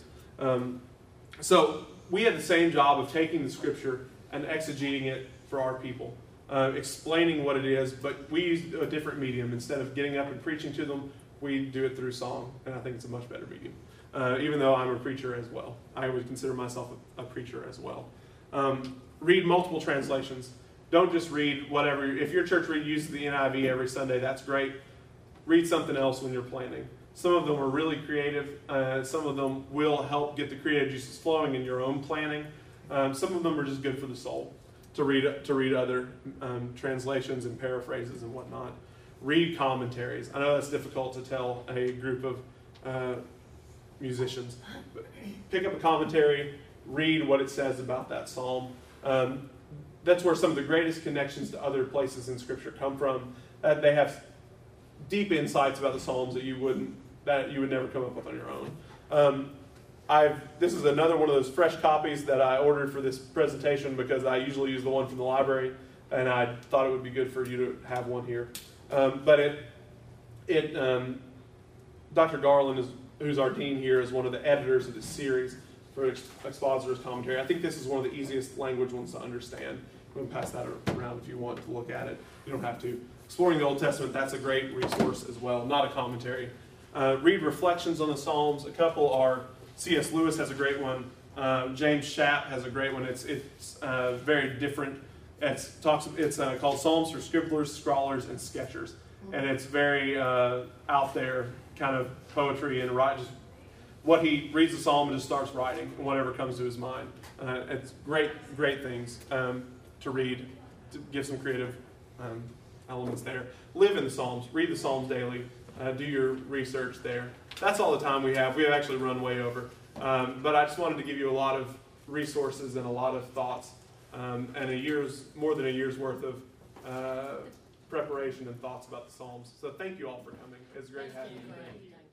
S2: So we had the same job of taking the scripture and exegeting it for our people, explaining what it is, but we used a different medium. Instead of getting up and preaching to them, we do it through song, and I think it's a much better medium. Even though I'm a preacher as well. I would consider myself a preacher as well. Read multiple translations. Don't just read whatever. If your church uses the NIV every Sunday, that's great. Read something else when you're planning. Some of them are really creative. Some of them will help get the creative juices flowing in your own planning. Some of them are just good for the soul to read other translations and paraphrases and whatnot. Read commentaries. I know that's difficult to tell a group of musicians. But pick up a commentary, read what it says about that psalm. That's where some of the greatest connections to other places in Scripture come from. They have deep insights about the Psalms that you would never come up with on your own. This is another one of those fresh copies that I ordered for this presentation because I usually use the one from the library, and I thought it would be good for you to have one here. But Dr. Garland, who's our dean here, is one of the editors of this series. for expositor's commentary. I think this is one of the easiest language ones to understand. We can pass that around if you want to look at it. You don't have to. Exploring the Old Testament, that's a great resource as well, not a commentary. Read reflections on the Psalms. A couple are, C.S. Lewis has a great one. James Schapp has a great one. It's very different. It's called Psalms for Scribblers, Scrawlers, and Sketchers. And it's very out there kind of poetry and just what he reads the psalm and just starts writing, whatever comes to his mind. It's great things to read, to give some creative elements there. Live in the Psalms. Read the Psalms daily. Do your research there. That's all the time we have. We have actually run way over. But I just wanted to give you a lot of resources and a lot of thoughts and more than a year's worth of preparation and thoughts about the Psalms. So thank you all for coming. It's great having you.